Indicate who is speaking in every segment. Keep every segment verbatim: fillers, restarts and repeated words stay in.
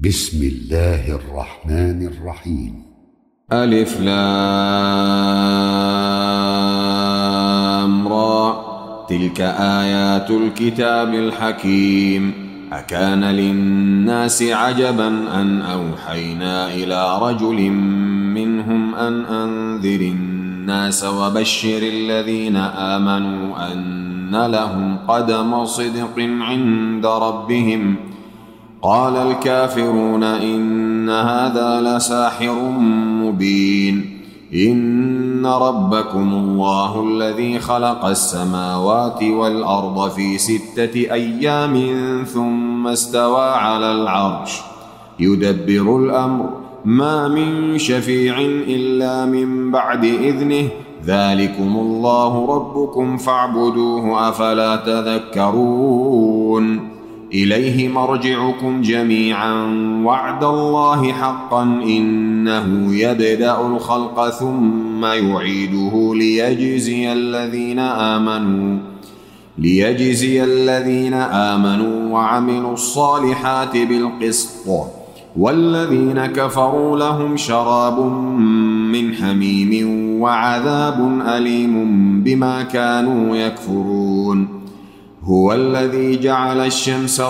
Speaker 1: بسم الله الرحمن الرحيم.
Speaker 2: ألف لام را. تلك آيات الكتاب الحكيم. أكان للناس عجبا أن أوحينا إلى رجل منهم أن أنذر الناس وبشر الذين آمنوا أن لهم قدم صدق عند ربهم. قال الكافرون إن هذا لساحر مبين. إن ربكم الله الذي خلق السماوات والأرض في ستة أيام ثم استوى على العرش يدبر الأمر ما من شفيع إلا من بعد إذنه ذلكم الله ربكم فاعبدوه أفلا تذكرون. إليه مرجعكم جميعا وعد الله حقا إنه يبدأ الخلق ثم يعيده ليجزي الذين آمنوا ليجزي الذين آمنوا وعملوا الصالحات بالقسط والذين كفروا لهم شراب من حميم وعذاب أليم بما كانوا يكفرون. هو الذي جعل الشمس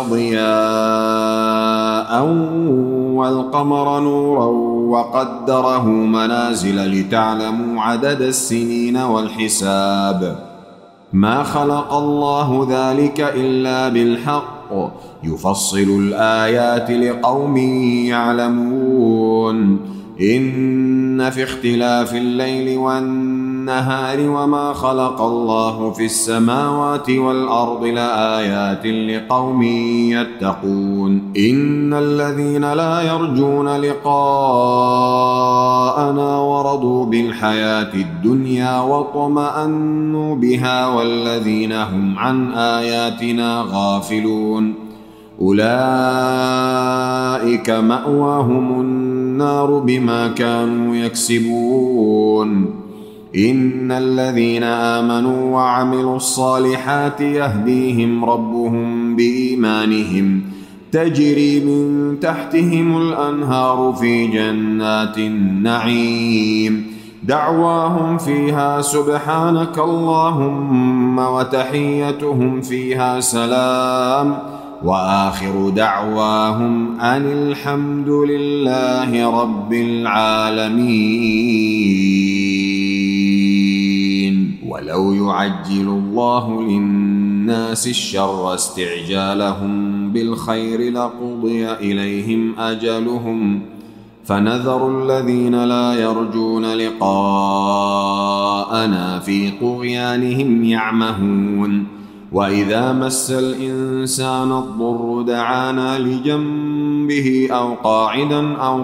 Speaker 2: ضياء والقمر نورا وقدره منازل لتعلموا عدد السنين والحساب. ما خلق الله ذلك إلا بالحق يفصل الآيات لقوم يعلمون. إن في اختلاف الليل والنهار وما خلق الله في السماوات والأرض لآيات لقوم يتقون. إن الذين لا يرجون لقاءنا ورضوا بالحياة الدنيا واطمأنوا بها والذين هم عن آياتنا غافلون أولئك مأواهم النار بما كانوا يكسبون. إن الذين آمنوا وعملوا الصالحات يهديهم ربهم بإيمانهم تجري من تحتهم الأنهار في جنات النعيم دعواهم فيها سبحانك اللهم وتحيتهم فيها سلام وآخر دعواهم أن الحمد لله رب العالمين. ولو يعجل الله للناس الشر استعجالهم بالخير لقضي إليهم أجلهم فنذر الذين لا يرجون لقاءنا في طغيانهم يعمهون. وإذا مس الإنسان الضر دعانا لجنبه أو قاعدا أو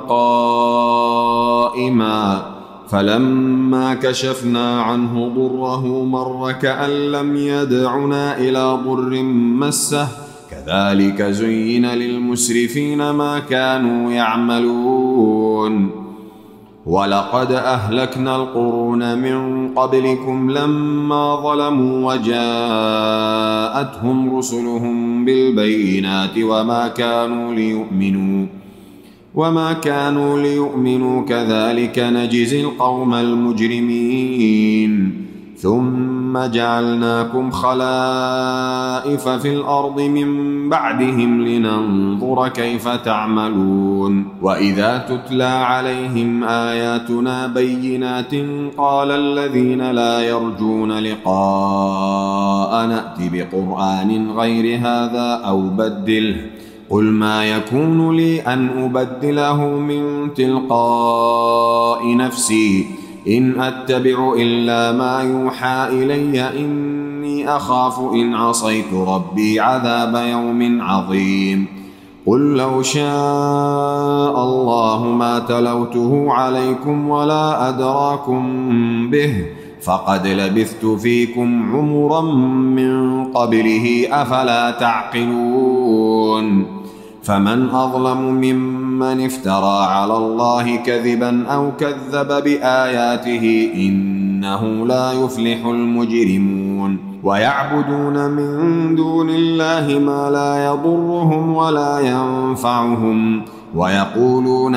Speaker 2: قائما فلما كشفنا عنه ضره مر كأن لم يدعنا إلى ضر مسه كذلك زين للمسرفين ما كانوا يعملون. ولقد أهلكنا القرون من قبلكم لما ظلموا وجاءتهم رسلهم بالبينات وما كانوا ليؤمنوا وما كانوا ليؤمنوا كذلك نجزي القوم المجرمين. ثم جعلناكم خلائف في الأرض من بعدهم لننظر كيف تعملون. وإذا تتلى عليهم آياتنا بينات قال الذين لا يرجون لقاء نأت بقرآن غير هذا أو بدله قل ما يكون لي أن أبدله من تلقاء نفسي إن أتبع إلا ما يوحى إلي إني أخاف إن عصيت ربي عذاب يوم عظيم. قل لو شاء الله ما تلوته عليكم ولا أدراكم به فقد لبثت فيكم عمرا من قبله أفلا تعقلون. فمن أظلم ممن افترى على الله كذبا أو كذب بآياته إنه لا يفلح المجرمون. ويعبدون من دون الله ما لا يضرهم ولا ينفعهم ويقولون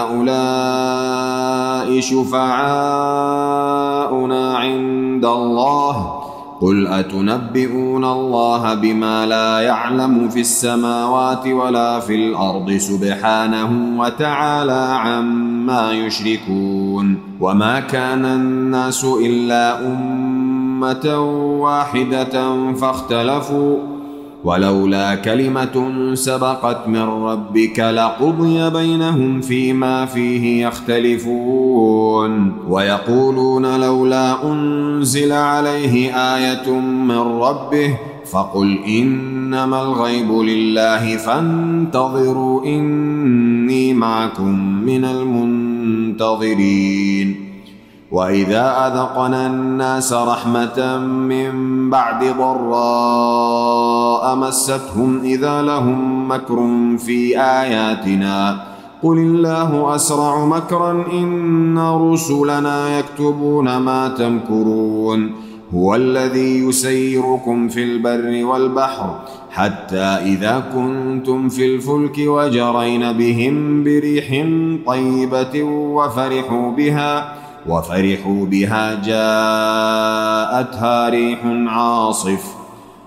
Speaker 2: هؤلاء شفعاؤنا عند الله قل أتنبئون الله بما لا يعلم في السماوات ولا في الأرض سبحانه وتعالى عما يشركون وما كان الناس إلا أمة واحدة فاختلفوا ولولا كلمة سبقت من ربك لقضي بينهم فيما فيه يختلفون ويقولون لولا أنزل عليه آية من ربه فقل إنما الغيب لله فانتظروا إني معكم من المنتظرين وإذا أذقنا الناس رحمة من بعد ضراء مستهم إذا لهم مكر في آياتنا قل الله أسرع مكرا إن رسلنا يكتبون ما تمكرون هو الذي يسيركم في البر والبحر حتى إذا كنتم في الفلك وجرين بهم بريح طيبة وفرحوا بها وفرحوا بها جاءتها ريح عاصف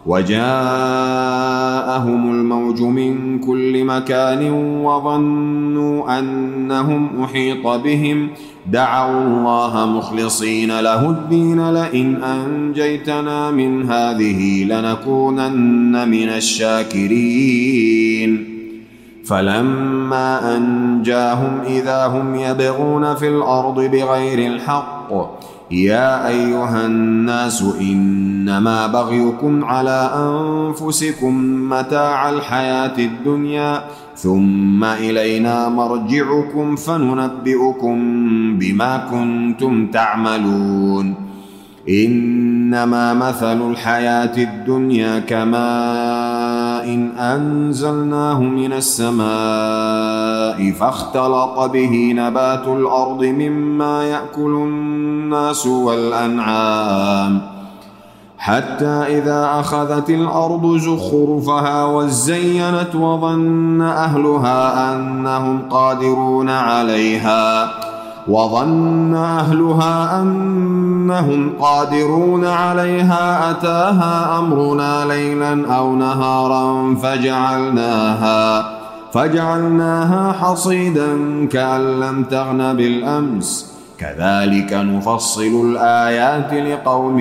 Speaker 2: وجاءهم الموج من كل مكان وظنوا أنهم أحيط بهم دعوا الله مخلصين له الدين لئن أنجيتنا من هذه لنكونن من الشاكرين فلما أنجاهم إذا هم يبغون في الأرض بغير الحق يا أيها الناس إنما بغيكم على أنفسكم متاع الحياة الدنيا ثم إلينا مرجعكم فننبئكم بما كنتم تعملون إنما مثل الحياة الدنيا كماء إن أنزلناه من السماء فاختلط به نبات الأرض مما يأكل الناس والأنعام حتى إذا أخذت الأرض زخرفها وزينت وظن أهلها أنهم قادرون عليها وظن أهلها أنهم قادرون عليها أتاها أمرنا ليلا أو نهارا فجعلناها فجعلناها حصيدا كأن لم تغن بالأمس كذلك نفصل الآيات لقوم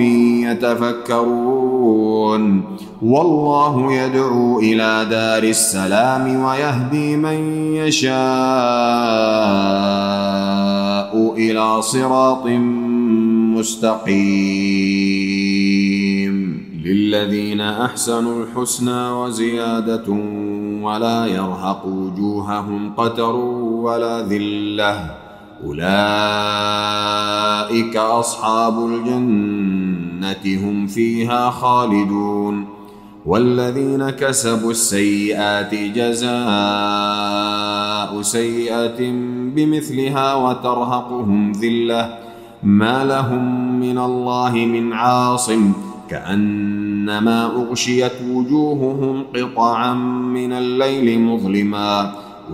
Speaker 2: يتفكرون والله يدعو إلى دار السلام ويهدي من يشاء إلى صراط مستقيم للذين أحسنوا الحسنى وزيادة ولا يرهق وجوههم قتر ولا ذلة أولئك أصحاب الجنة هم فيها خالدون والذين كسبوا السيئات جزاء سيئة بمثلها وترهقهم ذلة ما لهم من الله من عاصم كأنما أغشيت وجوههم قطعا من الليل مظلما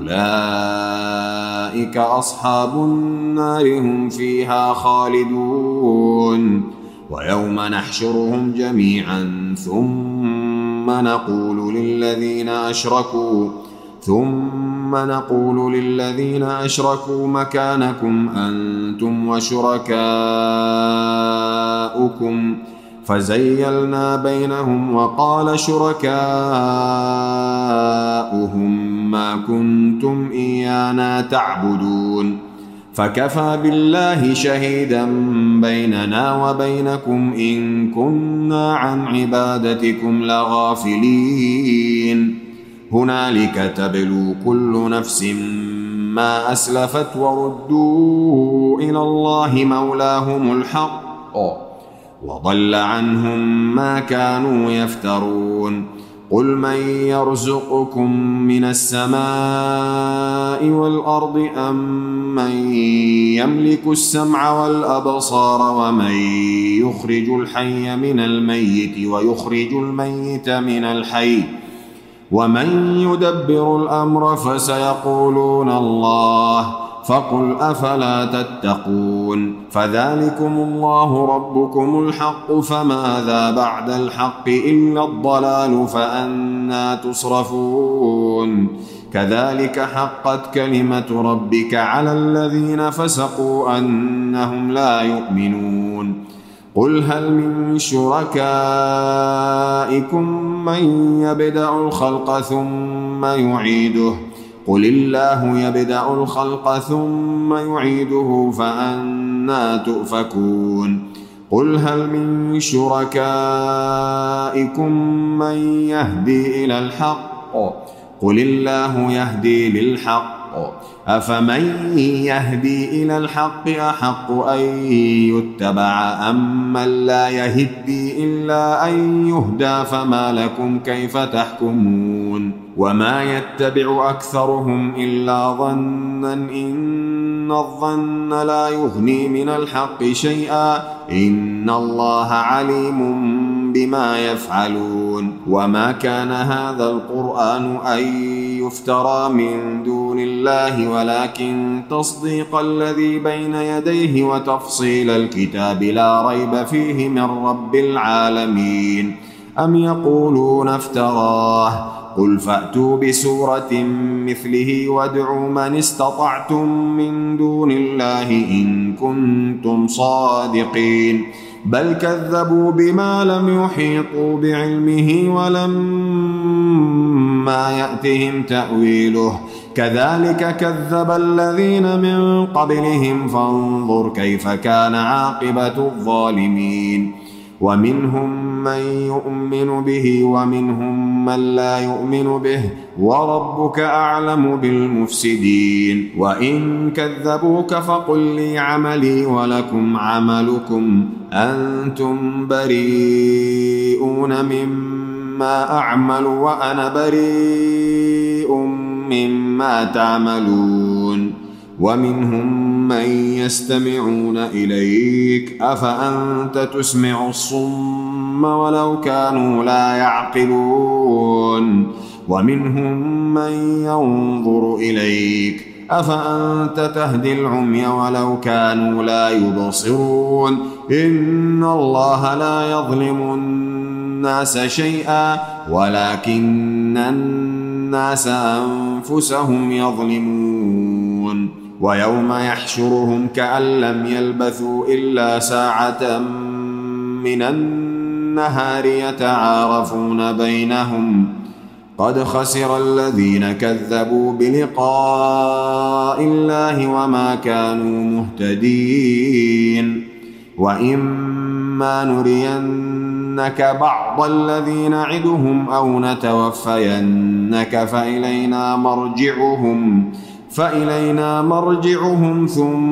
Speaker 2: أولئك أصحاب النار هم فيها خالدون ويوم نحشرهم جميعا ثم نقول للذين أشركوا ثم نقول للذين أشركوا مكانكم أنتم وشركاؤكم فزيلنا بينهم وقال شركاؤهم ما كنتم إيانا تعبدون فكفى بالله شهيدا بيننا وبينكم إن كنا عن عبادتكم لغافلين هنالك تبلو كل نفس ما أسلفت وردوا إلى الله مولاهم الحق وضل عنهم ما كانوا يفترون قل من يرزقكم من السماء السماء والأرض أمن يملك السمع والأبصار ومن يخرج الحي من الميت ويخرج الميت من الحي ومن يدبر الأمر فسيقولون الله فقل أفلا تتقون فذلكم الله ربكم الحق فماذا بعد الحق إلا الضلال فأنى تصرفون كذلك حقت كلمة ربك على الذين فسقوا أنهم لا يؤمنون قل هل من شركائكم من يبدأ الخلق ثم يعيده قل الله يبدأ الخلق ثم يعيده فأنى تؤفكون قل هل من شركائكم من يهدي إلى الحق قل الله يهدي للحق أفمن يهدي إلى الحق أحق أن يتبع أم من لا يهدي إلا أن يهدى فما لكم كيف تحكمون وما يتبع أكثرهم إلا ظنا إن الظن لا يغني من الحق شيئا إن الله عليم بما يفعلون وما كان هذا القرآن أن يفترى من دون الله ولكن تصديق الذي بين يديه وتفصيل الكتاب لا ريب فيه من رب العالمين أم يقولون افتراه قل فأتوا بسورة مثله وادعوا من استطعتم من دون الله إن كنتم صادقين بل كذبوا بما لم يحيطوا بعلمه ولما يأتهم تأويله كذلك كذب الذين من قبلهم فانظر كيف كان عاقبة الظالمين ومنهم من يؤمن به ومنهم من لا يؤمن به وربك أعلم بالمفسدين وإن كذبوك فقل لي عملي ولكم عملكم أنتم بريئون مما أعمل وأنا بريء مما تعملون ومنهم من يستمعون إليك أفأنت تسمع الصم ولو كانوا لا يعقلون ومنهم من ينظر إليك أفأنت تهدي العمي ولو كانوا لا يبصرون إن الله لا يظلم الناس شيئا ولكن الناس أنفسهم يظلمون ويوم يحشرهم كأن لم يلبثوا إلا ساعة من النهار يتعارفون بينهم قد خسر الذين كذبوا بلقاء الله وما كانوا مهتدين وإما نرينك بعض الذي نعدهم أو نتوفينك فإلينا مرجعهم فإلينا مرجعهم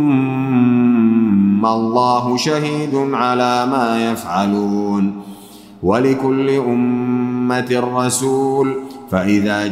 Speaker 2: ثم الله شهيد على ما يفعلون ولكل أمة رسول فإذا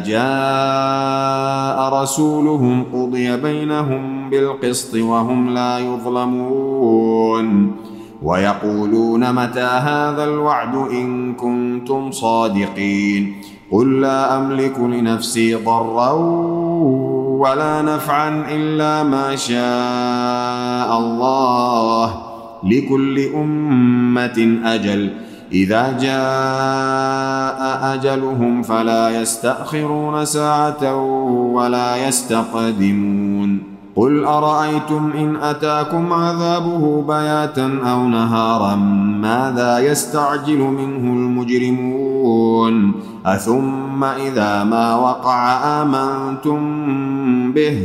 Speaker 2: جاء رسولهم قضي بينهم بالقسط وهم لا يظلمون ويقولون متى هذا الوعد إن كنتم صادقين قل لا أملك لنفسي ضرا ولا نفعا إلا ما شاء الله لكل أمة أجل إذا جاء أجلهم فلا يستأخرون ساعة ولا يستقدمون قل أرأيتم إن أتاكم عذابه بياتا أو نهارا ماذا يستعجل منه المجرمون أثم إذا ما وقع آمنتم به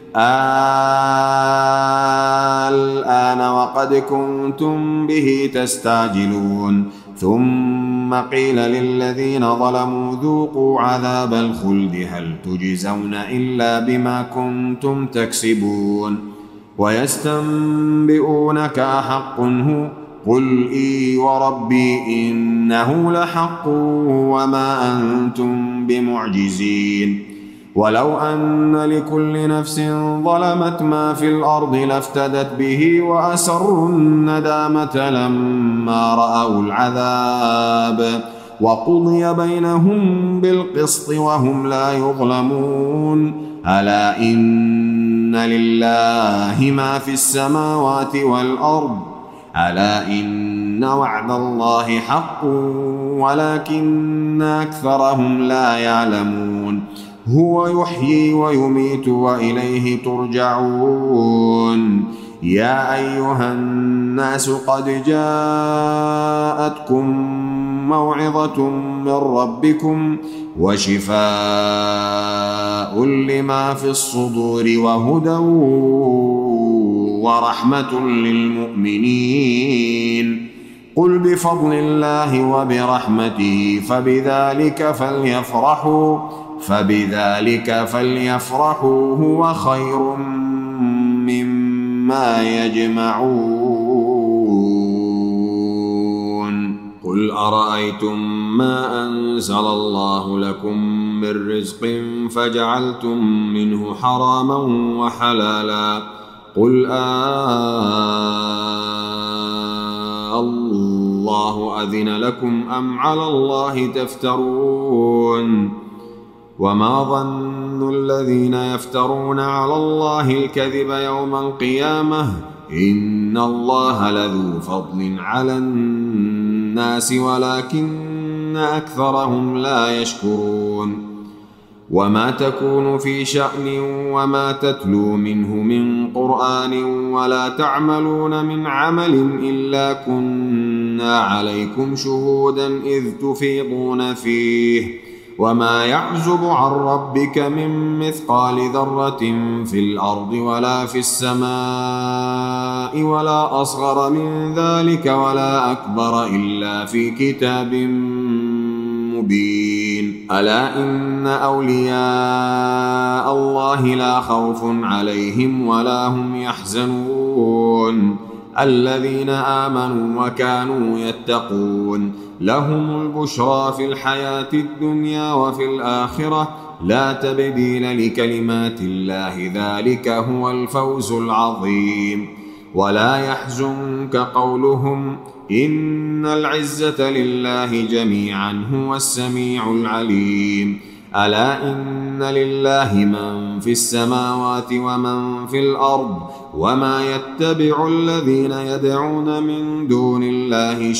Speaker 2: الآن وقد كنتم به تستعجلون ثم قيل للذين ظلموا ذوقوا عذاب الخلد هل تجزون إلا بما كنتم تكسبون ويستنبئونك أحق هو قل إي وربي إنه لحق وما أنتم بمعجزين ولو أن لكل نفس ظلمت ما في الأرض لافتدت به وأسروا الندامة لما رأوا العذاب وقضي بينهم بالقسط وهم لا يظلمون ألا إن لله ما في السماوات والأرض ألا إن وعد الله حق ولكن أكثرهم لا يعلمون هو يحيي ويميت وإليه ترجعون يا أيها الناس قد جاءتكم موعظة من ربكم وشفاء لما في الصدور وهدى ورحمة للمؤمنين قل بفضل الله وبرحمته فبذلك فليفرحوا فبذلك فليفرحوا هو خير مما يجمعون قل أرأيتم ما أنزل الله لكم من رزق فجعلتم منه حراما وحلالا قل آه الله أذن لكم أم على الله تفترون وما ظن الذين يفترون على الله الكذب يوم القيامة إن الله لذو فضل على الناس ولكن أكثرهم لا يشكرون وما تكون في شأن وما تتلو منه من قرآن ولا تعملون من عمل إلا كنا عليكم شهودا إذ تفيضون فيه وما يعزب عن ربك من مثقال ذرة في الأرض ولا في السماء ولا أصغر من ذلك ولا أكبر إلا في كتاب مبين ألا إن أولياء الله لا خوف عليهم ولا هم يحزنون الذين آمنوا وكانوا يتقون لهم البشرى في الحياة الدنيا وفي الآخرة لا تبديل لكلمات الله ذلك هو الفوز العظيم ولا يحزنك قولهم إن العزة لله جميعا هو السميع العليم ألا إن لله من في السماوات ومن في الأرض وما يتبع الذين يدعون من دون الله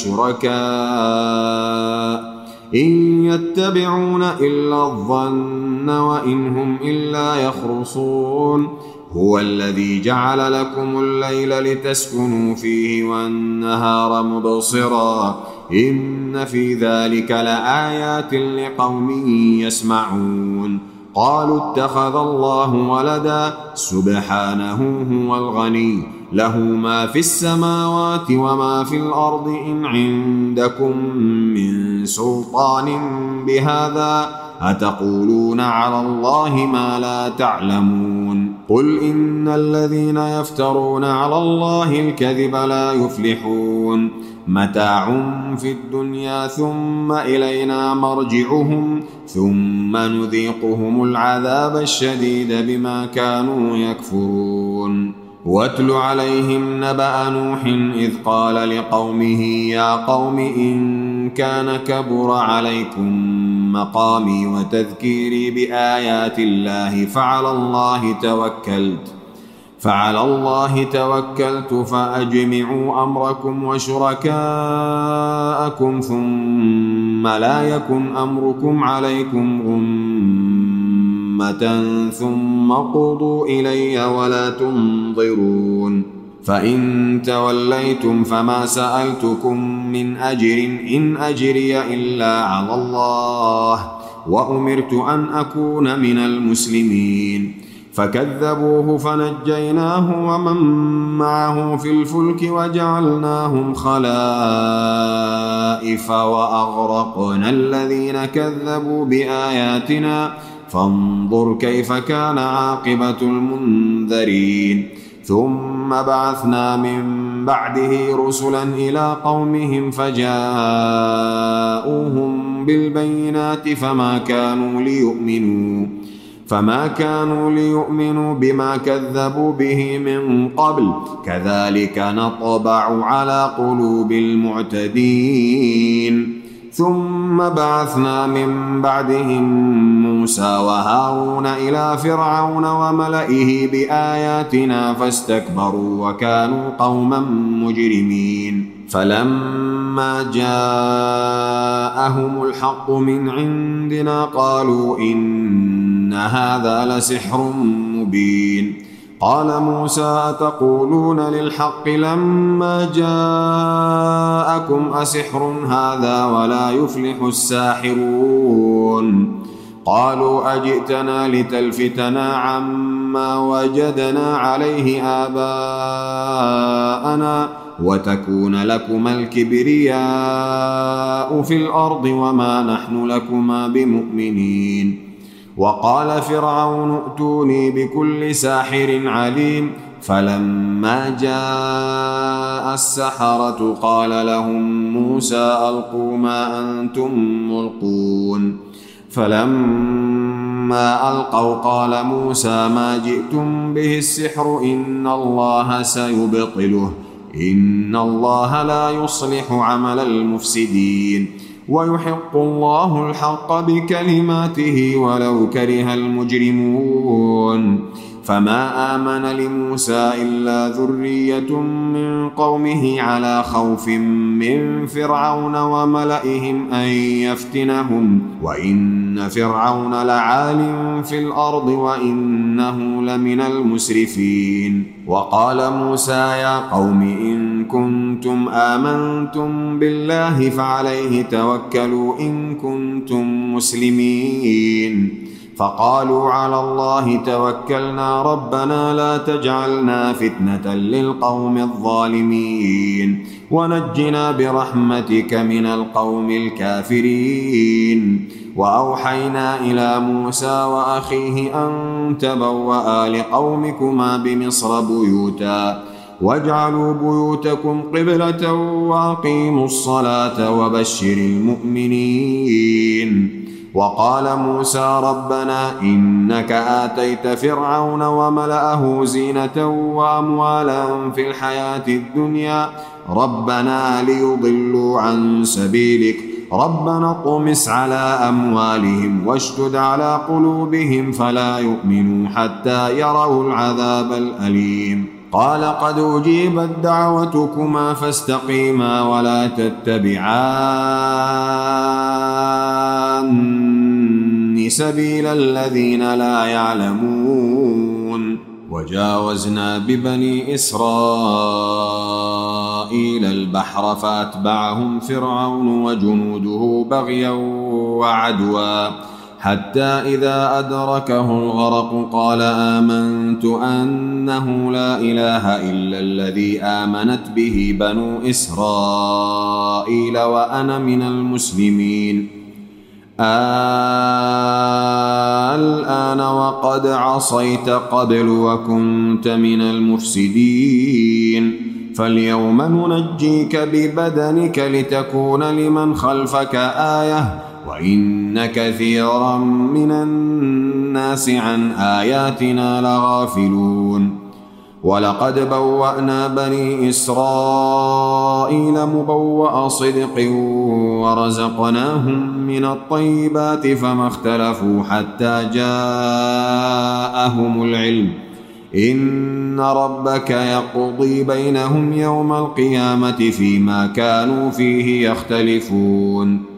Speaker 2: شركاء إن يتبعون إلا الظن وإن هم إلا يخرصون هو الذي جعل لكم الليل لتسكنوا فيه والنهار مبصرا إن في ذلك لآيات لقوم يسمعون قالوا اتخذ الله ولدا سبحانه هو الغني له ما في السماوات وما في الأرض إن عندكم من سلطان بهذا أتقولون على الله ما لا تعلمون قل إن الذين يفترون على الله الكذب لا يفلحون متاع في الدنيا ثم إلينا مرجعهم ثم نذيقهم العذاب الشديد بما كانوا يكفرون واتل عليهم نبأ نوح إذ قال لقومه يا قوم إن كان كبر عليكم مقامي وتذكيري بآيات الله فعلى الله توكلت فعلى الله توكلت فأجمعوا أمركم وشركاءكم ثم لا يكن أمركم عليكم غمة ثم قضوا إلي ولا تنظرون فإن توليتم فما سألتكم من أجر إن أجري إلا على الله وأمرت أن أكون من المسلمين فكذبوه فنجيناه ومن معه في الفلك وجعلناهم خلائف وأغرقنا الذين كذبوا بآياتنا فانظر كيف كان عاقبة المنذرين ثم بعثنا من بعده رسلا إلى قومهم فجاءوهم بالبينات فما كانوا ليؤمنوا فما كانوا ليؤمنوا بما كذبوا به من قبل كذلك نطبع على قلوب المعتدين. ثم بعثنا من بعدهم موسى وهارون إلى فرعون وملئه بآياتنا فاستكبروا وكانوا قوما مجرمين. فلما جاءهم الحق من عندنا قالوا إن هذا لسحر مبين. قال موسى أتقولون للحق لما جاءكم أسحر هذا ولا يفلح الساحرون. قالوا أجئتنا لتلفتنا عما وجدنا عليه آباءنا وتكون لكما الكبرياء في الأرض وما نحن لكما بمؤمنين. وقال فرعون ائتوني بكل ساحر عليم. فلما جاء السحرة قال لهم موسى ألقوا ما أنتم ملقون. فلما ألقوا قال موسى ما جئتم به السحر إن الله سيبطله إن الله لا يصلح عمل المفسدين ويحق الله الحق بكلماته ولو كره المجرمون. فما آمن لموسى إلا ذرية من قومه على خوف من فرعون وملئهم أن يفتنهم وإن فرعون لعال في الأرض وإنه لمن المسرفين. وقال موسى يا قوم إن كنتم آمنتم بالله فعليه توكلوا إن كنتم مسلمين. فقالوا على الله توكلنا ربنا لا تجعلنا فتنة للقوم الظالمين ونجنا برحمتك من القوم الكافرين. وأوحينا إلى موسى وأخيه أن تبوأ لقومكما بمصر بيوتا واجعلوا بيوتكم قبلة وأقيموا الصلاة وبشر المؤمنين. وقال موسى ربنا إنك آتيت فرعون وملأه زينة وأموالا في الحياة الدنيا ربنا ليضلوا عن سبيلك ربنا اطمس على أموالهم واشدد على قلوبهم فلا يؤمنوا حتى يروا العذاب الأليم. قال قد أجيبت دعوتكما فاستقيما ولا تتبعان سبيل الذين لا يعلمون. وجاوزنا ببني إسرائيل البحر فأتبعهم فرعون وجنوده بغيا وعدوا حتى إذا أدركه الغرق قال آمنت أنه لا إله إلا الذي آمنت به بنو إسرائيل وأنا من المسلمين. الآن وقد عصيت قبل وكنت من المفسدين فاليوم ننجيك ببدنك لتكون لمن خلفك آية وإن كثيرا من الناس عن آياتنا لغافلون. ولقد بوأنا بني إسرائيل مبوأ صدق ورزقناهم من الطيبات فما اختلفوا حتى جاءهم العلم إن ربك يقضي بينهم يوم القيامة فيما كانوا فيه يختلفون.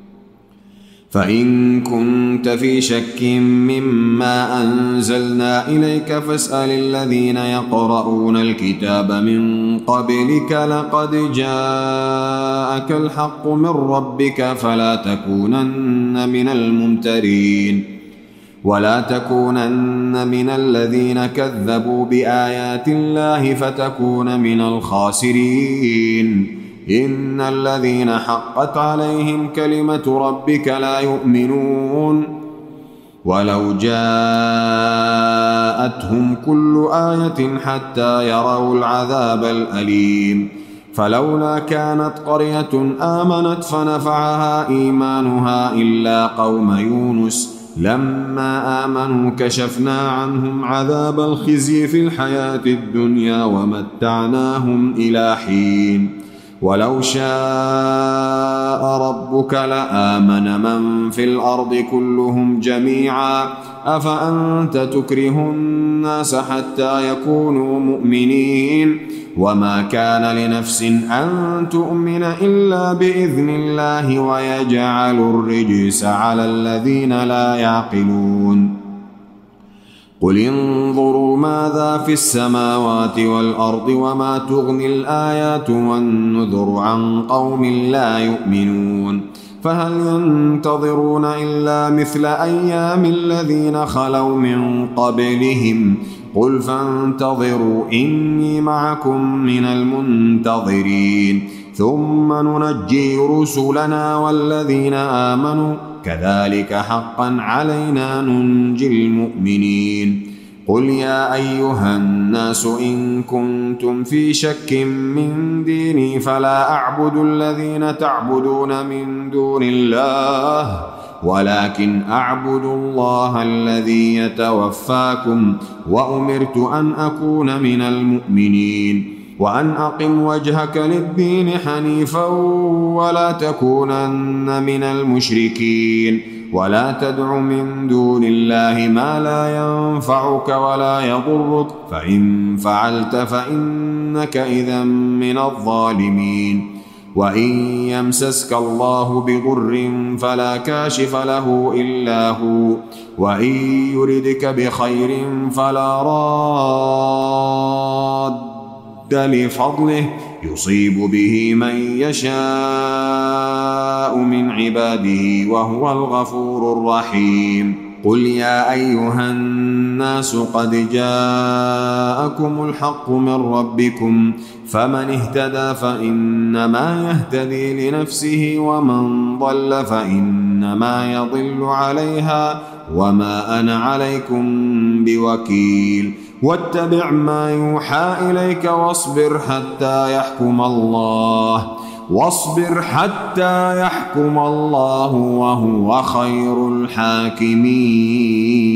Speaker 2: فإن كنت في شك مما أنزلنا إليك فاسأل الذين يقرؤون الكتاب من قبلك لقد جاءك الحق من ربك فلا تكونن من الممترين ولا تكونن من الذين كذبوا بآيات الله فتكون من الخاسرين. إن الذين حقت عليهم كلمة ربك لا يؤمنون ولو جاءتهم كل آية حتى يروا العذاب الأليم. فلولا كانت قرية آمنت فنفعها إيمانها إلا قوم يونس لما آمنوا كشفنا عنهم عذاب الخزي في الحياة الدنيا ومتعناهم إلى حين ولو شاء ربك لآمن من في الأرض كلهم جميعا أفأنت تكره الناس حتى يكونوا مؤمنين وما كان لنفس أن تؤمن إلا بإذن الله ويجعل الرجس على الذين لا يعقلون قل انظروا ماذا في السماوات والأرض وما تغني الآيات والنذر عن قوم لا يؤمنون فهل ينتظرون إلا مثل أيام الذين خلوا من قبلهم قل فانتظروا إني معكم من المنتظرين ثم ننجي رسلنا والذين آمنوا كذلك حقا علينا ننجي المؤمنين قل يا أيها الناس إن كنتم في شك من ديني فلا أعبد الذين تعبدون من دون الله ولكن أعبد الله الذي يتوفاكم وأمرت أن أكون من المؤمنين وأن أقم وجهك للدين حنيفا ولا تكونن من المشركين ولا تدع من دون الله ما لا ينفعك ولا يضرك فإن فعلت فإنك إذا من الظالمين وإن يمسسك الله بضر فلا كاشف له إلا هو وإن يردك بخير فلا راد لفضله يصيب به من يشاء من عباده وهو الغفور الرحيم قل يا أيها الناس قد جاءكم الحق من ربكم فمن اهتدى فإنما يهتدي لنفسه ومن ضل فإنما يضل عليها وما أنا عليكم بوكيل واتبع ما يوحى إليك واصبر حتى يحكم الله واصبر حتى يحكم الله وهو خير الحاكمين.